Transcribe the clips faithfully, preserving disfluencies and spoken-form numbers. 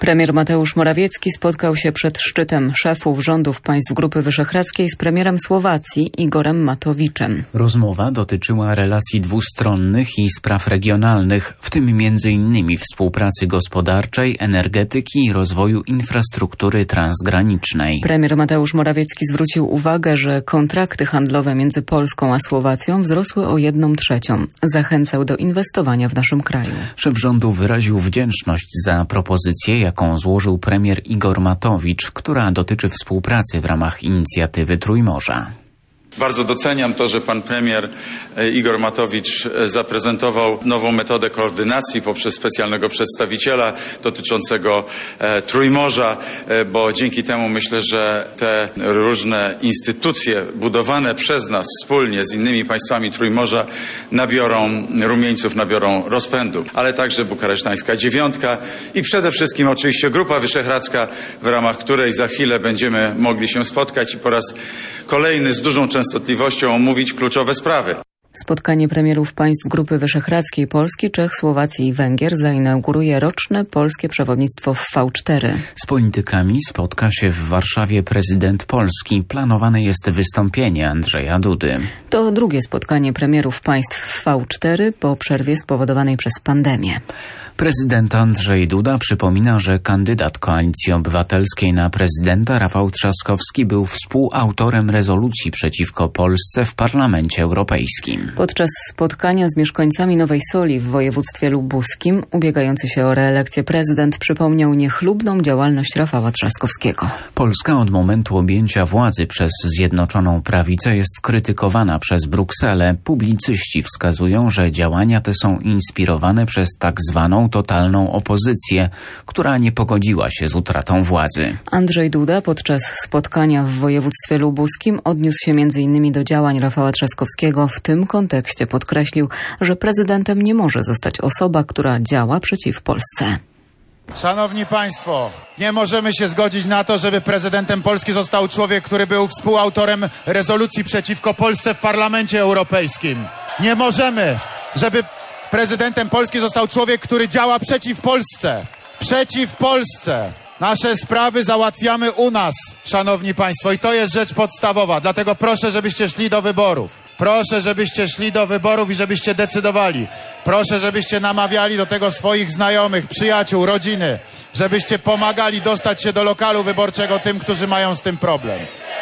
Premier Mateusz Morawiecki spotkał się przed szczytem szefów rządów państw Grupy Wyszehradzkiej z premierem Słowacji Igorem Matowiczem. Rozmowa dotyczyła relacji dwustronnych i spraw regionalnych, w tym między innymi współpracy gospodarczej, energetyki i rozwoju infrastruktury transgranicznej. Premier Mateusz Morawiecki zwrócił uwagę, że kontrakty handlowe między Polską a Słowacją wzrosły o jedną trzecią. Zachęcał do inwestowania w naszym kraju. Szef rządu wyraził wdzięczność za propozycję, jaką złożył premier Igor Matowicz, która dotyczy współpracy w ramach inicjatywy Trójmorza. Bardzo doceniam to, że pan premier Igor Matowicz zaprezentował nową metodę koordynacji poprzez specjalnego przedstawiciela dotyczącego e, Trójmorza, e, bo dzięki temu myślę, że te różne instytucje budowane przez nas wspólnie z innymi państwami Trójmorza nabiorą rumieńców, nabiorą rozpędu. Ale także bukaresztańska dziewiątka i przede wszystkim oczywiście Grupa Wyszehradzka, w ramach której za chwilę będziemy mogli się spotkać i po raz kolejny z dużą częstotliwością omówić kluczowe sprawy. Spotkanie premierów państw Grupy Wyszehradzkiej Polski, Czech, Słowacji i Węgier zainauguruje roczne polskie przewodnictwo w V cztery. Z politykami spotka się w Warszawie prezydent Polski. Planowane jest wystąpienie Andrzeja Dudy. To drugie spotkanie premierów państw w V cztery po przerwie spowodowanej przez pandemię. Prezydent Andrzej Duda przypomina, że kandydat Koalicji Obywatelskiej na prezydenta Rafał Trzaskowski był współautorem rezolucji przeciwko Polsce w Parlamencie Europejskim. Podczas spotkania z mieszkańcami Nowej Soli w województwie lubuskim ubiegający się o reelekcję prezydent przypomniał niechlubną działalność Rafała Trzaskowskiego. Polska od momentu objęcia władzy przez Zjednoczoną Prawicę jest krytykowana przez Brukselę. Publicyści wskazują, że działania te są inspirowane przez tak zwaną totalną opozycję, która nie pogodziła się z utratą władzy. Andrzej Duda podczas spotkania w województwie lubuskim odniósł się między innymi do działań Rafała Trzaskowskiego. W tym kontekście podkreślił, że prezydentem nie może zostać osoba, która działa przeciw Polsce. Szanowni Państwo, nie możemy się zgodzić na to, żeby prezydentem Polski został człowiek, który był współautorem rezolucji przeciwko Polsce w Parlamencie Europejskim. Nie możemy, żeby prezydentem Polski został człowiek, który działa przeciw Polsce. Przeciw Polsce. Nasze sprawy załatwiamy u nas, szanowni państwo, i to jest rzecz podstawowa. Dlatego proszę, żebyście szli do wyborów. Proszę, żebyście szli do wyborów i żebyście decydowali. Proszę, żebyście namawiali do tego swoich znajomych, przyjaciół, rodziny. Żebyście pomagali dostać się do lokalu wyborczego tym, którzy mają z tym problem.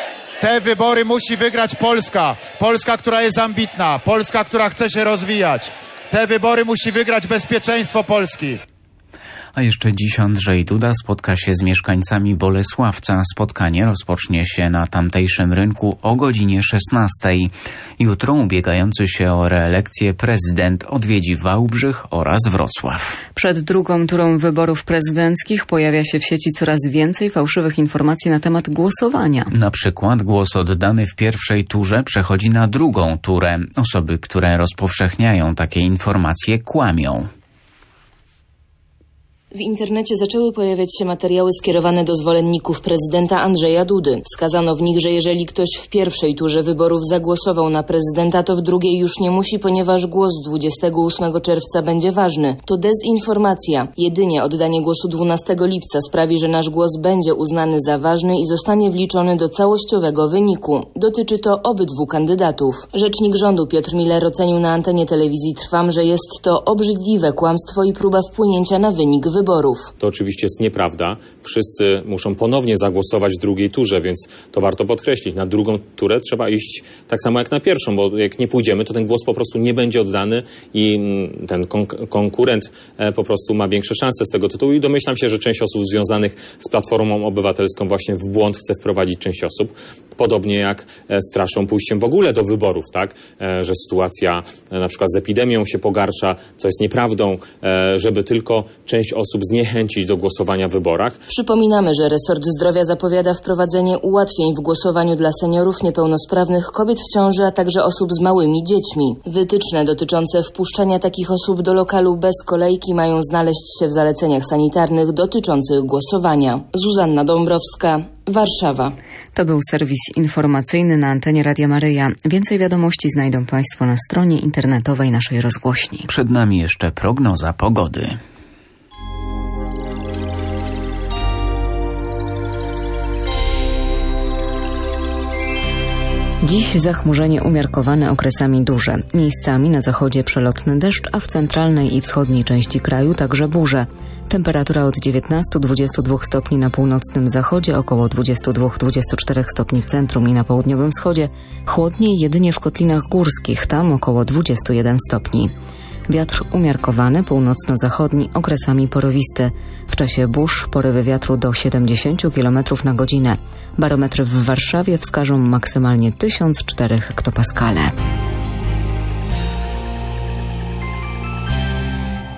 Te wybory musi wygrać Polska. Polska, która jest ambitna. Polska, która chce się rozwijać. Te wybory musi wygrać bezpieczeństwo Polski. A jeszcze dziś Andrzej Duda spotka się z mieszkańcami Bolesławca. Spotkanie rozpocznie się na tamtejszym rynku o godzinie szesnastej. Jutro ubiegający się o reelekcję prezydent odwiedzi Wałbrzych oraz Wrocław. Przed drugą turą wyborów prezydenckich pojawia się w sieci coraz więcej fałszywych informacji na temat głosowania. Na przykład głos oddany w pierwszej turze przechodzi na drugą turę. Osoby, które rozpowszechniają takie informacje, kłamią. W internecie zaczęły pojawiać się materiały skierowane do zwolenników prezydenta Andrzeja Dudy. Wskazano w nich, że jeżeli ktoś w pierwszej turze wyborów zagłosował na prezydenta, to w drugiej już nie musi, ponieważ głos dwudziestego ósmego czerwca będzie ważny. To dezinformacja. Jedynie oddanie głosu dwunastego lipca sprawi, że nasz głos będzie uznany za ważny i zostanie wliczony do całościowego wyniku. Dotyczy to obydwu kandydatów. Rzecznik rządu Piotr Miller ocenił na antenie telewizji Trwam, że jest to obrzydliwe kłamstwo i próba wpłynięcia na wynik wyborów. Wyborów. To oczywiście jest nieprawda. Wszyscy muszą ponownie zagłosować w drugiej turze, więc to warto podkreślić. Na drugą turę trzeba iść tak samo jak na pierwszą, bo jak nie pójdziemy, to ten głos po prostu nie będzie oddany i ten kon- konkurent po prostu ma większe szanse z tego tytułu i domyślam się, że część osób związanych z Platformą Obywatelską właśnie w błąd chce wprowadzić część osób. Podobnie jak straszą pójściem w ogóle do wyborów, tak? Że sytuacja na przykład z epidemią się pogarsza, co jest nieprawdą, żeby tylko część osób zniechęcić do głosowania w wyborach. Przypominamy, że resort zdrowia zapowiada wprowadzenie ułatwień w głosowaniu dla seniorów, niepełnosprawnych, kobiet w ciąży, a także osób z małymi dziećmi. Wytyczne dotyczące wpuszczania takich osób do lokalu bez kolejki mają znaleźć się w zaleceniach sanitarnych dotyczących głosowania. Zuzanna Dąbrowska, Warszawa. To był serwis informacyjny na antenie Radia Maryja. Więcej wiadomości znajdą Państwo na stronie internetowej naszej rozgłośni. Przed nami jeszcze prognoza pogody. Dziś zachmurzenie umiarkowane, okresami duże. Miejscami na zachodzie przelotny deszcz, a w centralnej i wschodniej części kraju także burze. Temperatura od dziewiętnastu do dwudziestu dwóch stopni na północnym zachodzie, około dwudziestu dwóch do dwudziestu czterech stopni w centrum i na południowym wschodzie. Chłodniej jedynie w kotlinach górskich, tam około dwudziestu jeden stopni. Wiatr umiarkowany, północno-zachodni, okresami porowisty. W czasie burz porywy wiatru do siedemdziesięciu kilometrów na godzinę. Barometry w Warszawie wskażą maksymalnie tysiąc cztery hektopaskale.